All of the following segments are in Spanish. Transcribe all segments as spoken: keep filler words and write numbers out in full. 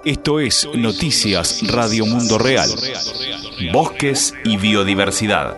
Esto es Noticias Radio Mundo Real. Bosques y biodiversidad.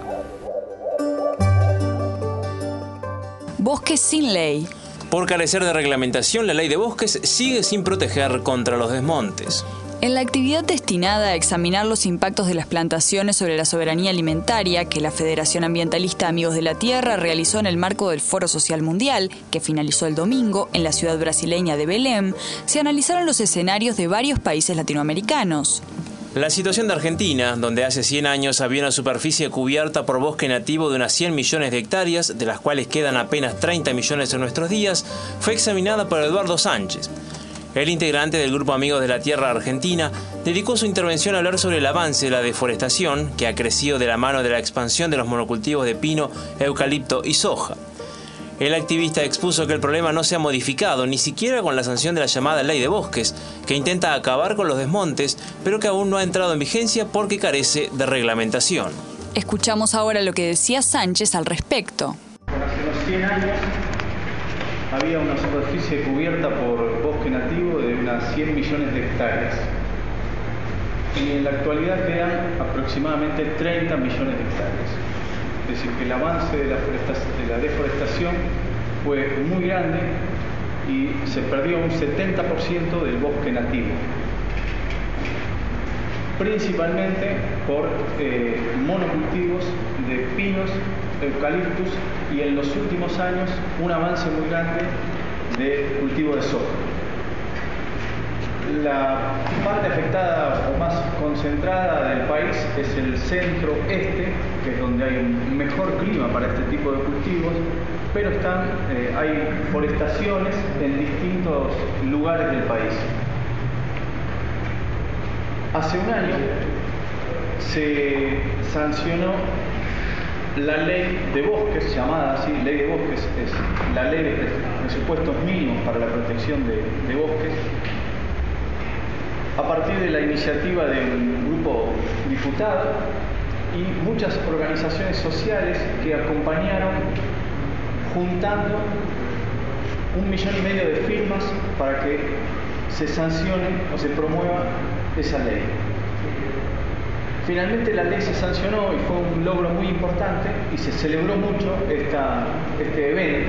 Bosques sin ley. Por carecer de reglamentación, la ley de bosques sigue sin proteger contra los desmontes. En la actividad destinada a examinar los impactos de las plantaciones sobre la soberanía alimentaria que la Federación Ambientalista Amigos de la Tierra realizó en el marco del Foro Social Mundial, que finalizó el domingo en la ciudad brasileña de Belém, se analizaron los escenarios de varios países latinoamericanos. La situación de Argentina, donde hace cien años había una superficie cubierta por bosque nativo de unas cien millones de hectáreas, de las cuales quedan apenas treinta millones en nuestros días, fue examinada por Eduardo Sánchez. El integrante del Grupo Amigos de la Tierra Argentina dedicó su intervención a hablar sobre el avance de la deforestación, que ha crecido de la mano de la expansión de los monocultivos de pino, eucalipto y soja. El activista expuso que el problema no se ha modificado ni siquiera con la sanción de la llamada Ley de Bosques, que intenta acabar con los desmontes, pero que aún no ha entrado en vigencia porque carece de reglamentación. Escuchamos ahora lo que decía Sánchez al respecto. Hace unos cien años había una superficie cubierta por bosque nativo de unas cien millones de hectáreas. Y en la actualidad quedan aproximadamente treinta millones de hectáreas. Es decir, que el avance de la, de la deforestación fue muy grande y se perdió un setenta por ciento del bosque nativo. Principalmente por eh, monocultivos de pinos, eucaliptus y en los últimos años un avance muy grande de cultivo de soja. La parte afectada o más concentrada del país es el centro-este, que es donde hay un mejor clima para este tipo de cultivos, pero están, eh, hay forestaciones en distintos lugares del país. Hace un año se sancionó la ley de bosques, llamada así, ley de bosques, es la ley de presupuestos mínimos para la protección de, de bosques, a partir de la iniciativa de un grupo diputado y muchas organizaciones sociales que acompañaron juntando un millón y medio de firmas para que se sancione o se promueva esa ley. Finalmente la ley se sancionó y fue un logro muy importante y se celebró mucho esta, este evento,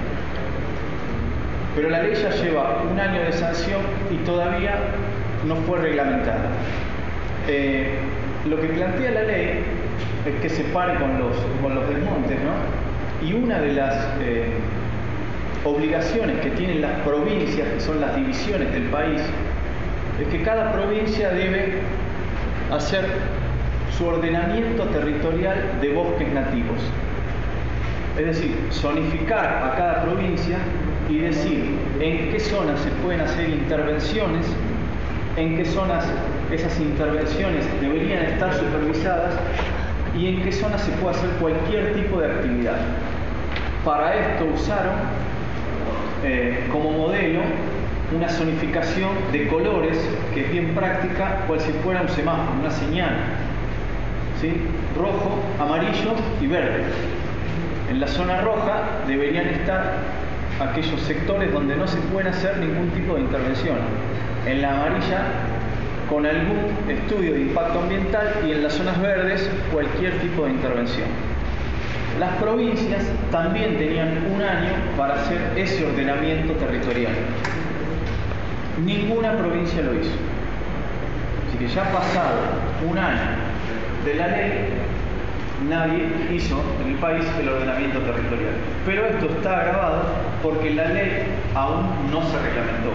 pero la ley ya lleva un año de sanción y todavía no fue reglamentada. Eh, lo que plantea la ley es que se pare con los, con los desmontes, ¿no? Y una de las eh, obligaciones que tienen las provincias, que son las divisiones del país, es que cada provincia debe hacer su ordenamiento territorial de bosques nativos. Es decir, zonificar a cada provincia y decir en qué zonas se pueden hacer intervenciones, en qué zonas esas intervenciones deberían estar supervisadas y en qué zonas se puede hacer cualquier tipo de actividad. Para esto usaron eh, como modelo una zonificación de colores que es bien práctica, cual si fuera un semáforo, una señal, ¿sí? Rojo, amarillo y verde. En la zona roja deberían estar aquellos sectores donde no se puede hacer ningún tipo de intervención. En la amarilla, con algún estudio de impacto ambiental, y en las zonas verdes, cualquier tipo de intervención. Las provincias también tenían un año para hacer ese ordenamiento territorial. Ninguna provincia lo hizo. Así que ya pasado un año de la ley, nadie hizo en el país el ordenamiento territorial. Pero esto está agravado porque la ley aún no se reglamentó.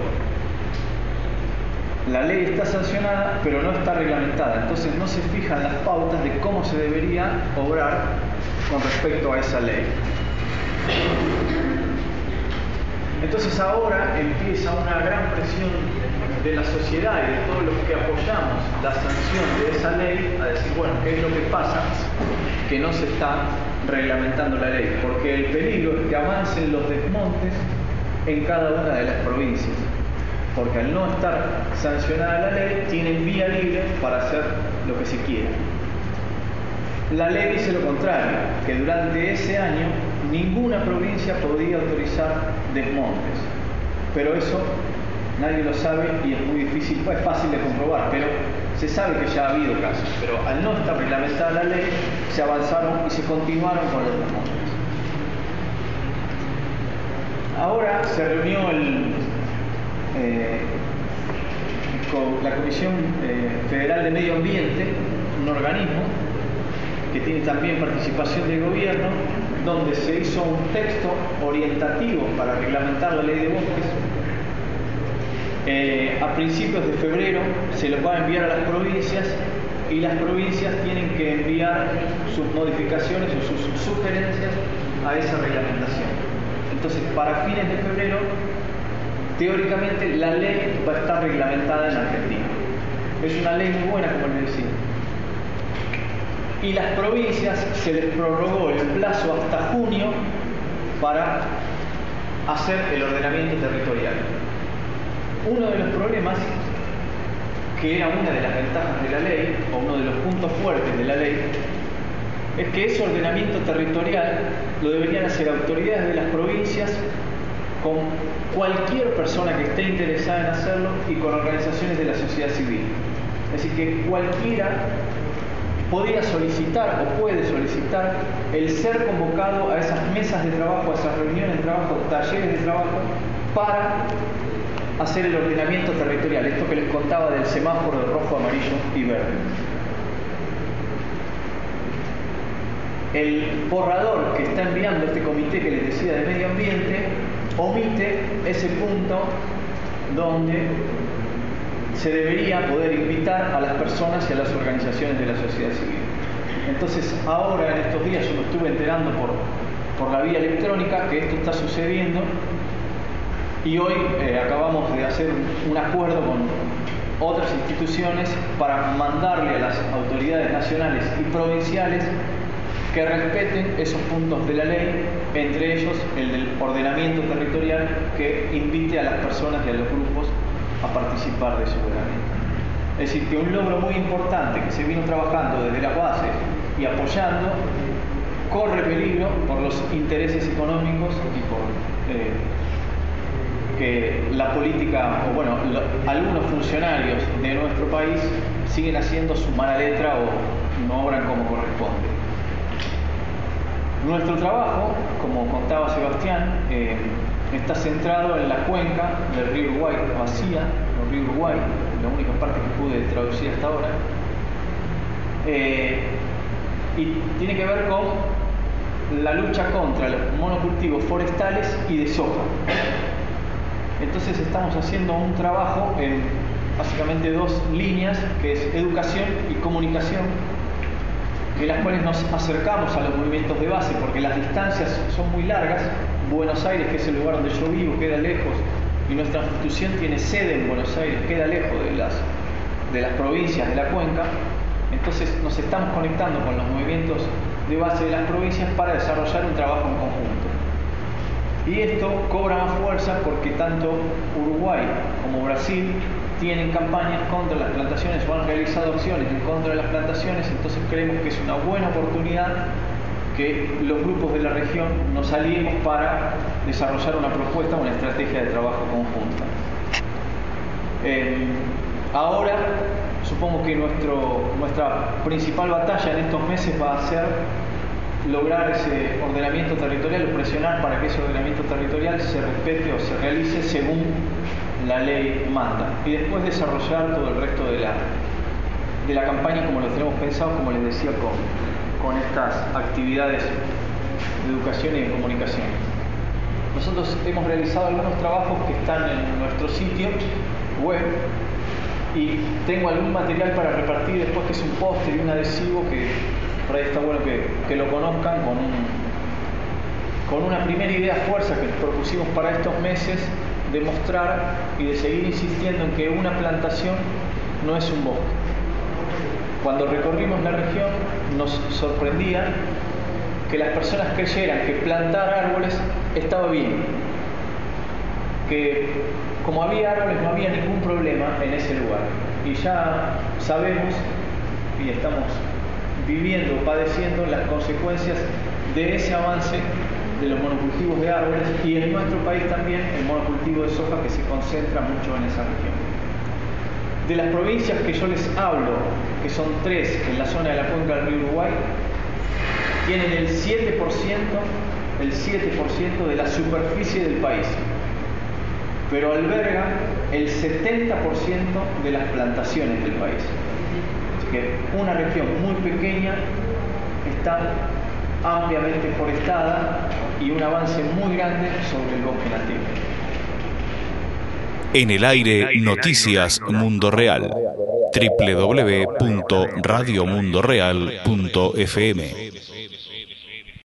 La ley está sancionada, pero no está reglamentada. Entonces no se fijan las pautas de cómo se debería obrar con respecto a esa ley. Entonces ahora empieza una gran presión de la sociedad y de todos los que apoyamos la sanción de esa ley a decir, bueno, ¿qué es lo que pasa? Que no se está reglamentando la ley, porque el peligro es que avancen los desmontes en cada una de las provincias, porque al no estar sancionada la ley, tienen vía libre para hacer lo que se quiera. La ley dice lo contrario, que durante ese año ninguna provincia podía autorizar desmontes, pero eso nadie lo sabe y es muy difícil, es fácil de comprobar, pero se sabe que ya ha habido casos, pero al no estar reglamentada la ley, se avanzaron y se continuaron con los desmontes. Ahora se reunió el, eh, con la Comisión eh, Federal de Medio Ambiente, un organismo que tiene también participación del gobierno, donde se hizo un texto orientativo para reglamentar la ley de bosques. Eh, a principios de febrero se los va a enviar a las provincias y las provincias tienen que enviar sus modificaciones o sus sugerencias a esa reglamentación. Entonces, para fines de febrero, teóricamente la ley va a estar reglamentada en Argentina. Es una ley muy buena, como les decía. Y las provincias se les prorrogó el plazo hasta junio para hacer el ordenamiento territorial. Uno de los problemas, que era una de las ventajas de la ley, o uno de los puntos fuertes de la ley, es que ese ordenamiento territorial lo deberían hacer autoridades de las provincias con cualquier persona que esté interesada en hacerlo y con organizaciones de la sociedad civil. Es decir, que cualquiera podía solicitar o puede solicitar el ser convocado a esas mesas de trabajo, a esas reuniones de trabajo, talleres de trabajo, para hacer el ordenamiento territorial, esto que les contaba del semáforo de rojo, amarillo y verde. El borrador que está enviando este comité que les decía de medio ambiente omite ese punto donde se debería poder invitar a las personas y a las organizaciones de la sociedad civil. Entonces, ahora en estos días yo me estuve enterando por, por la vía electrónica que esto está sucediendo. Y hoy eh, acabamos de hacer un acuerdo con otras instituciones para mandarle a las autoridades nacionales y provinciales que respeten esos puntos de la ley, entre ellos el del ordenamiento territorial, que invite a las personas y a los grupos a participar de su ordenamiento. Es decir, que un logro muy importante que se vino trabajando desde las bases y apoyando, corre peligro por los intereses económicos y por eh, que la política, o bueno, lo, algunos funcionarios de nuestro país siguen haciendo su mala letra o no obran como corresponde. Nuestro trabajo, como contaba Sebastián, eh, está centrado en la cuenca del río Uruguay, vacía, el río Uruguay, la única parte que pude traducir hasta ahora, eh, y tiene que ver con la lucha contra los monocultivos forestales y de soja. Entonces estamos haciendo un trabajo en básicamente dos líneas, que es educación y comunicación, en las cuales nos acercamos a los movimientos de base, porque las distancias son muy largas. Buenos Aires, que es el lugar donde yo vivo, queda lejos, y nuestra institución tiene sede en Buenos Aires, queda lejos de las, de las provincias de la cuenca. Entonces nos estamos conectando con los movimientos de base de las provincias para desarrollar un trabajo en conjunto. Y esto cobra más fuerza porque tanto Uruguay como Brasil tienen campañas contra las plantaciones o han realizado acciones en contra de las plantaciones. Entonces creemos que es una buena oportunidad que los grupos de la región nos aliemos para desarrollar una propuesta, una estrategia de trabajo conjunta. Eh, ahora supongo que nuestro, nuestra principal batalla en estos meses va a ser lograr ese ordenamiento territorial o presionar para que ese ordenamiento territorial se respete o se realice según la ley manda, y después desarrollar todo el resto de la, de la campaña como lo tenemos pensado, como les decía, con, con estas actividades de educación y de comunicación. Nosotros hemos realizado algunos trabajos que están en nuestro sitio web y tengo algún material para repartir después, que es un póster y un adhesivo que por ahí está bueno que, que lo conozcan, con, un, con una primera idea fuerza que propusimos para estos meses, de mostrar y de seguir insistiendo en que una plantación no es un bosque. Cuando recorrimos la región nos sorprendía que las personas creyeran que plantar árboles estaba bien, que como había árboles no había ningún problema en ese lugar. Y ya sabemos y estamos viviendo, padeciendo las consecuencias de ese avance de los monocultivos de árboles y en nuestro país también el monocultivo de soja, que se concentra mucho en esa región. De las provincias que yo les hablo, que son tres en la zona de la cuenca del río Uruguay, tienen el siete por ciento, el siete por ciento de la superficie del país, pero albergan el setenta por ciento de las plantaciones del país. Así que una región muy pequeña está ampliamente forestada y un avance muy grande sobre el bosque nativo. En el aire, Noticias Mundo Real. doble u doble u doble u punto radio mundo real punto f m